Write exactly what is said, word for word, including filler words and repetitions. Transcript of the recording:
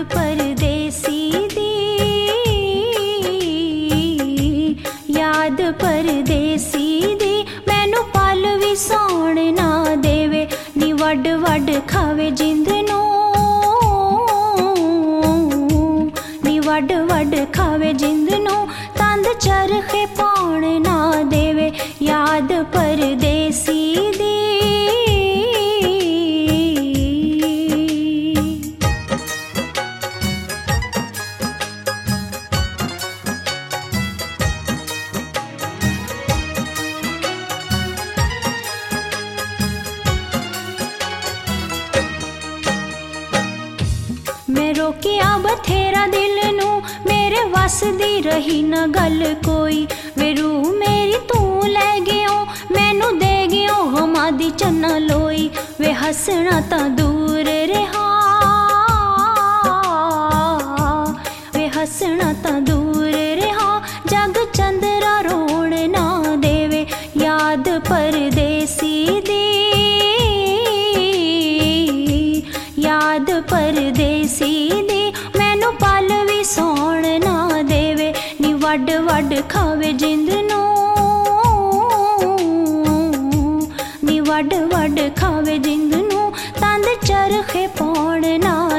परदेसी दी, याद परदेसी दी, मैनू पल भी सौण ना देवे, नी वड वड खावे जिंद नूं, नी वड वड खावे जिंद नूं, तंद चरखे पाउण ना देवे, याद परदेसी दी। मैं रोकिया बथेरा दिल नू, मेरे वस दी रही न गल कोई, वे रूह मेरी तू लै गयो, मैनू दे गयो गमां दी चन्ना लोई, वे हसना तां दूर रहा, वे हसना तां दूर रहा, जग चंदरा रोण ना देवे, याद परदेसी दी, याद परदेसी दी, मैनू पल भी सौण ना देवे, नी वड वड खावे जिंद नूं, नी वड वड खावे जिंद नूं, तंद चरखे पाउण ना